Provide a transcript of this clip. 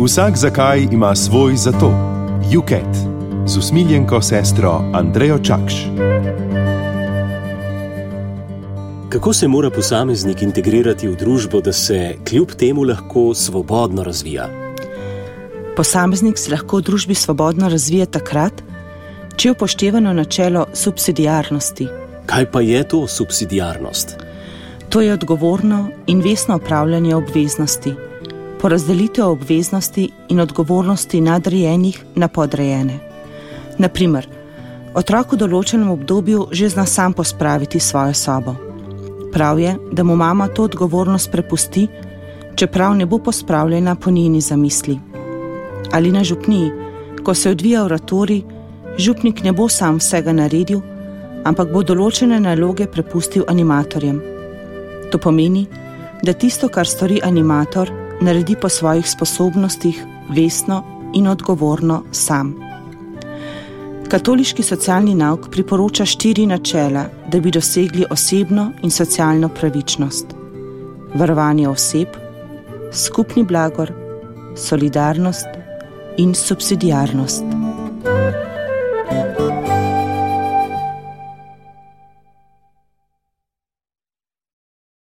Vsak zakaj ima svoj zato. UKET z usmiljenko sestro Andrejo Čakš. Kako se mora posameznik integrirati v družbo, da se kljub temu lahko svobodno razvija? Posameznik se lahko v družbi svobodno razvije takrat, če je upoštevano načelo subsidiarnosti. Kaj pa je to subsidiarnost? To je odgovorno in vestno upravljanje obveznosti, porazdelitev obveznosti in odgovornosti nadrejenih na podrejene. Naprimer, otrok v določenem obdobju že zna sam pospraviti svojo sobo. Prav je, da mu mama to odgovornost prepusti, čeprav ne bo pospravljena po njeni zamisli. Ali na župniji, ko se odvija oratorij, župnik ne bo sam vsega naredil, ampak bo določene naloge prepustil animatorjem. To pomeni, da tisto, kar stori animator, naredi po svojih sposobnostih, vestno in odgovorno sam. Katoliški socialni nauk priporoča 4 načela, da bi dosegli osebno in socialno pravičnost. Varovanje oseb, skupni blagor, solidarnost in subsidiarnost.